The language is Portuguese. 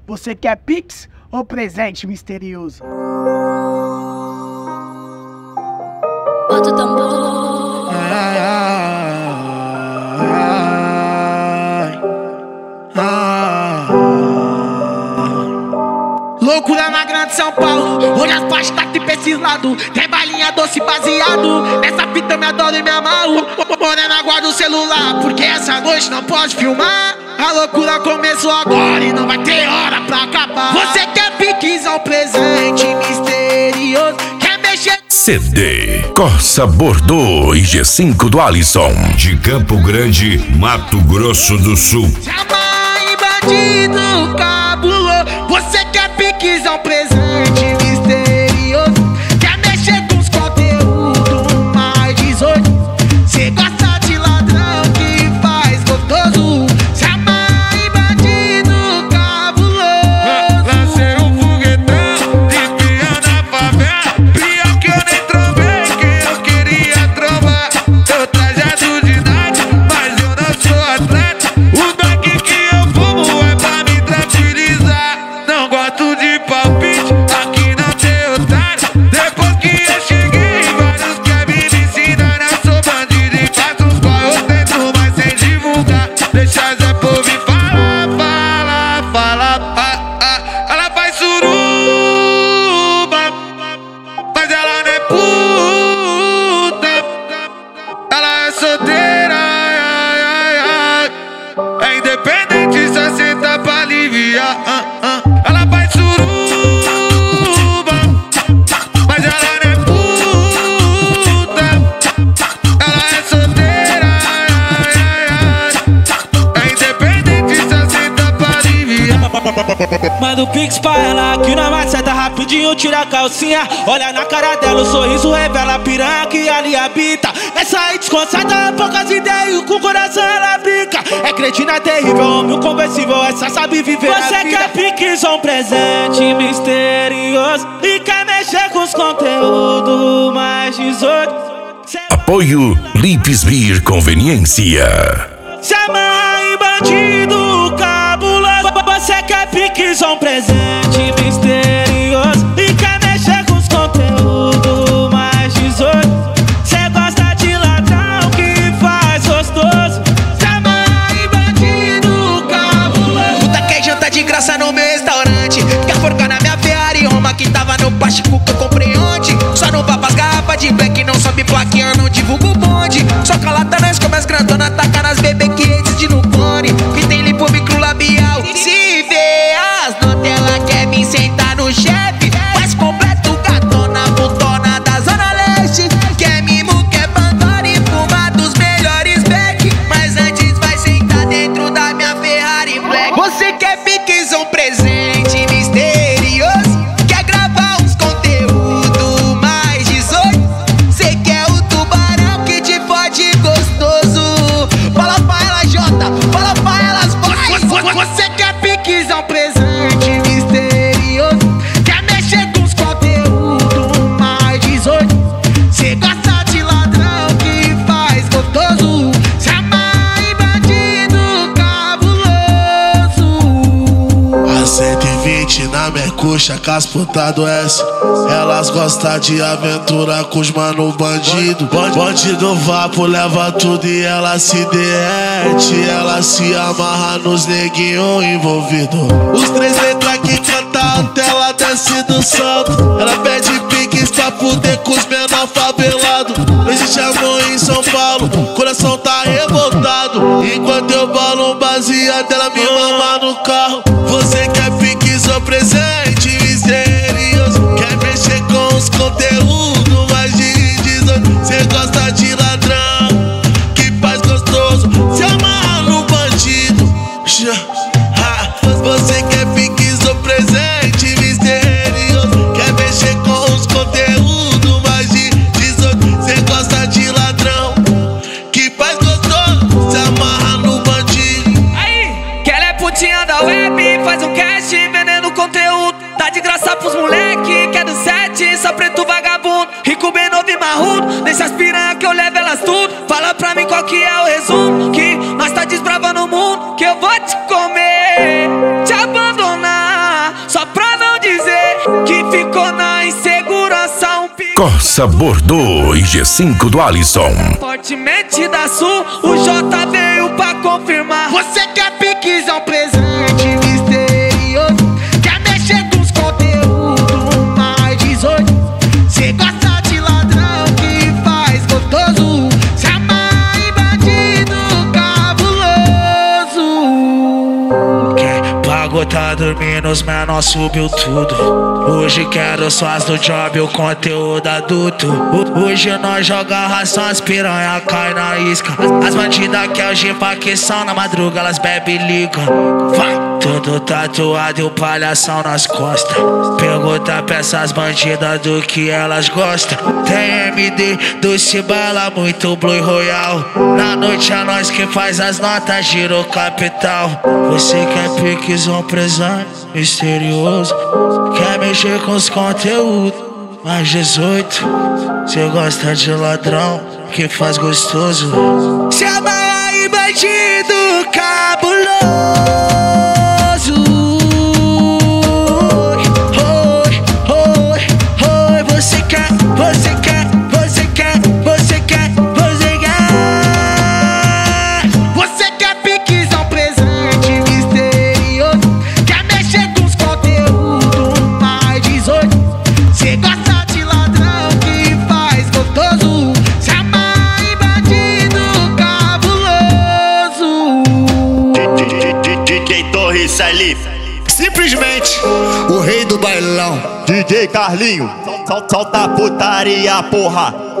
Você quer Pix ou presente misterioso? Bota o tambor. Loucura na grande São Paulo, hoje as pastas tá tipo esses lados. Tem balinha doce baseado, nessa fita eu me adoro e me amarro. Morena guarda o celular, porque essa noite não pode filmar. A loucura começou agora e não vai ter hora pra acabar. Você quer Pix ou presente misterioso? Quer mexer? CD Corsa Bordeaux e G5 do Alisson, de Campo Grande, Mato Grosso do Sul. Chama em bandido cabuloso. Você quer Pix ou presente misterioso? Quer mexer com os conteúdos mais 18? Cê gosta de ladrão que faz gostoso? Chama em bandido cabuloso. Lancei um foguetão de espia na favela. Pior que eu nem trovei, que eu queria trovar. Eu trajado de idade, mas eu não sou atleta. O daqui que eu fumo é pra me tranquilizar. Não gosto de palpite, aqui não tem otário. Depois que eu cheguei, vários querem me ensinar. Eu sou bandido e faço os qual eu tento, mas sem divulgar. Deixa Zé povo me falar, Ela faz suruba, mas ela não é puta. Ela é solteira, é independente, só senta pra aliviar. Ela faz suruba, mas ela não é puta. Ela é solteira, é independente, só senta pra aliviar. Manda o Pix pra ela, que na maceta rapidinho tira a calcinha. Olha na cara dela, o sorriso revela a piranha que ali habita. Essa aí desconcerta, poucas ideias, com o coração ela brinca. É cretina, é terrível, homem conversível, essa sabe viver a vida. Você quer Pix ou um presente misterioso? E quer mexer com os conteúdos mais 18? Apoio Lips Beer Conveniência. Se amarra em bandido cabuloso. Você quer Pix ou um presente misterioso? E quer mexer com os conteúdos mais 18? Cê gosta de ladrão que faz gostoso? Se amarra em bandido cabuloso. Puta quer janta de graça no meu restaurante. Quer forcar na minha Ferrari Roma que tava no plástico que eu comprei ontem. Só não vá pras garrafas de black, não sobe plaquinha, não divulga o bonde. Só calata nós como as grandonas, taca nas bebê que de no fone. Que tem lipo microlabial. Se vê as notas, ela quer me sentar no chefe. Faz completo gatona, putona da Zona Leste. Quer mimo, quer bandana e fuma dos melhores back. Mas antes vai sentar dentro da minha Ferrari Black. Você quer Pix ou presente misterioso? Quer gravar uns conteúdos mais 18? Cê quer o tubarão que te fode gostoso? Fala pra ela, Jota, fala pra elas, vai. Você quer Pix ou presente misterioso? Quer mexer com os conteúdos mais 18? Cê gosta de ladrão que faz gostoso? Se amarra em bandido cabuloso. A 120 na minha coxa, casputado S. Elas gostam de aventura com os mano bandido. Bandido vapo, leva tudo e ela se derrete. Ela se amarra nos neguinhos envolvidos. Os 3 letras que canta até ela desce do salto. Ela pede Pix pra fuder com os menor favelado. Não existe amor em São Paulo, coração tá revoltado. Enquanto eu balo um baseado, ela me mama no carro. Você quer Pix ou presente misterioso? Quer mexer com os conteúdos mais de 18? Cê gosta de ladrão que faz gostoso? Se amarra no bandido. Você quer Pix ou presente misterioso? Quer mexer com os conteúdos mais de 18? Cê gosta de ladrão que faz gostoso? Se amarra no bandido. Aí, que ela é putinha da web, faz um cast vendendo conteúdo. Dá de graça pros moleque, que é do 7, só preto vagabundo. Rico, bem novo e marrudo, deixa as piranha que eu levo elas tudo. Fala pra mim qual que é o resumo, que nós tá desbravando o mundo, que eu vou te comer, te abandonar. que ficou na insegurança. Um pique Corsa Bordeaux e G5 do Alisson. fortemente da Sul, o J veio pra confirmar. Você quer piquezão presente misterioso, quer mexer com os conteúdos mais 18. Cê gosta de ladrão que faz gostoso, se amarra em bandido cabuloso. Quem pagou tá dormindo, os menor subiu tudo. Hoje quero suas do job, o conteúdo adulto. Hoje nós joga ração, as piranha cai na isca. As bandidas que algema que são na madruga, elas bebe e ligam. Vai, tudo tatuado e o palhação nas costas. Pergunta pra essas bandidas do que elas gostam. Tem MD, doce bala, muito Blue Royal. Na noite é nós que faz as notas, giro capital. Você quer piquezão presente misterioso, quer mexer com os conteúdos mais 18. Cê gosta de ladrão que faz gostoso, se amarra em bandido cabuloso. Oi, oi, oi, você quer, você quer, você quer, você quer, você quer. Você quer piquezão presente misterioso, quer mexer com os conteúdos mais 18. Cê gosta de ladrão que faz gostoso, se amarra em bandido cabuloso. DJ Torres ali, simplesmente o rei do bailão. DJ Carlinho, solta a putaria, porra.